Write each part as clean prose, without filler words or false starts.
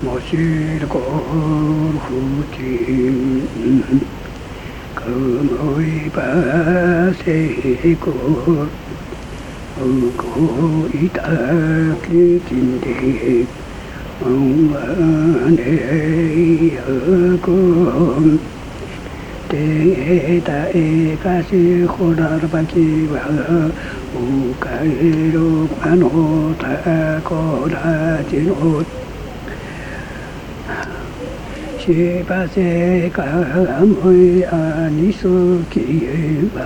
모실 골후진 금의 바세골 고이다 기긴데 엉만의 여금 대다에 가시 호라르바기와 우가이로 만오다 고라진 옷 시바세가 의 아니스기와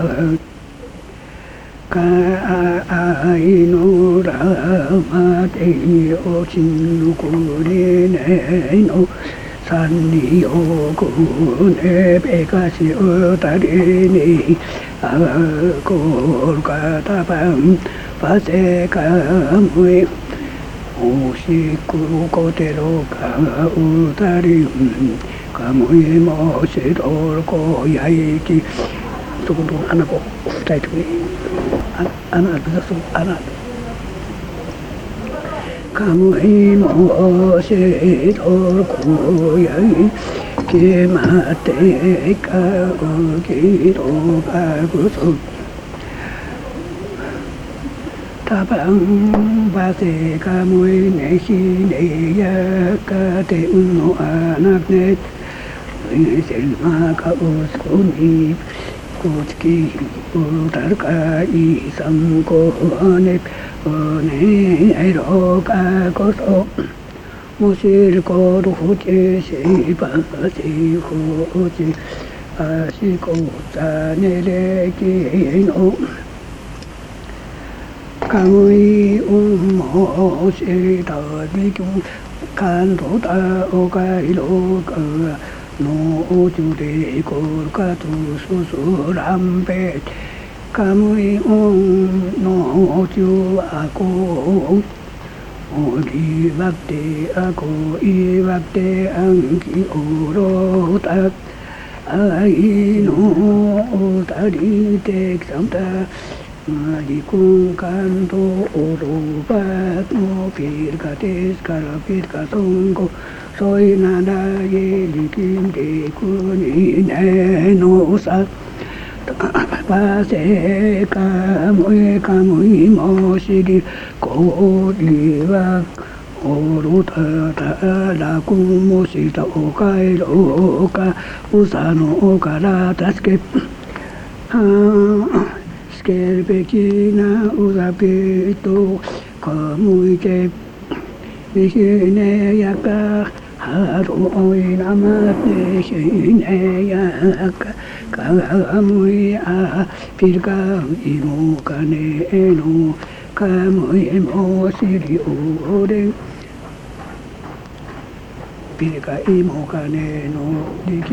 가아이노라 마데이오 진누구리네노 산리오구네 베가시오 다리니 아골가다밤 바세가무이 오시구고대로 가우다리 가무이 모시돌 고야이기 두구두 안하고 후다이두기 안하면서 안하 가무이 모시돌 고야이 기마대가 우기로 가구소 다방 바세가 무이 내시내야가 대운노 안악네 셀마가 우스코니 고츠키 우다르가 이삼고네 어네로가 고소 무실고루 후제 시바시 후지 아시고 자네레기노 가무이 우모시다비규 간도다 오가이로가 노주대 골가두수수람베 가무이 노주하고 오리박대하고 이박대안기오로다 아이노 다리댁삼다 마리군간도 오로바노 빌가데스카라 빌가송고 소이나나예 리긴데군이 내노사 바세가 무이 모시리 고리와 오로다다라구 모시다 오가이로가 우사노가라 다스케 스켈베키나 우사비토 거무이제 미시네야까 하루오이나마테 시네야까 가무이아 빌가 이모가네노 가무이 모시리 오랭 빌가 이모가네노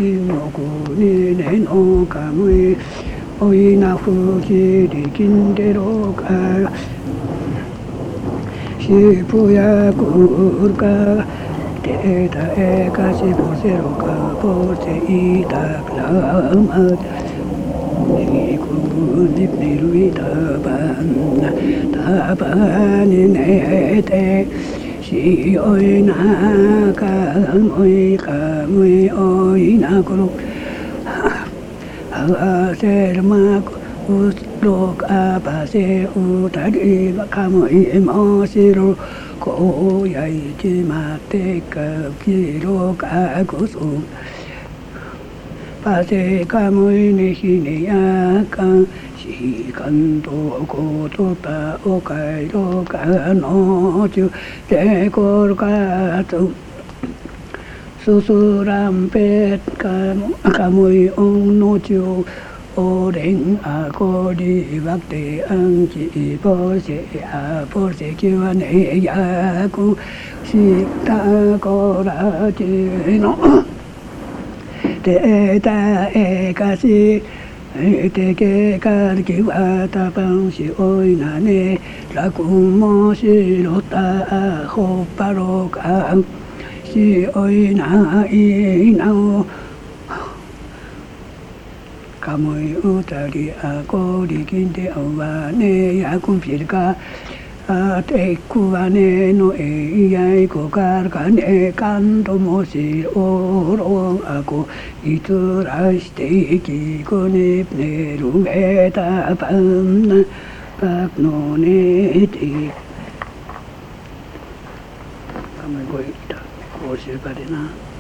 리기노구니네노 가무이 오이나 후지리 긴데로가 시부야 굴가 대다에 가시 보세로가 보세이다 라마 이구니 비루이다반 다반이 내대 시오이나 가무이 오이나 그룹 아세르마고 우스로가바세 우다리 가무이 모시로 고야이지마테가 기로가고소 바세 가무이 내시네야가 시간도 고도다 오가이로가 노주 대골가도 수수람뱃 가무이 옹노주 오랭 아고리 박대 안기 보세 아보세 기완에 야구 식다고라지노 대다에 가시 대개가 기와 다방시 오이나네 라구 모시로다 호바로가 시오이나 이나오 가무이 우다리 아고리긴데 어와네 야군 빌가 Teikkuvanen no ei jäiko karkane kantomosi oron aku ituraistiki konep ne ruveta panna paknoneti. Kami koittaa vuosien välillä.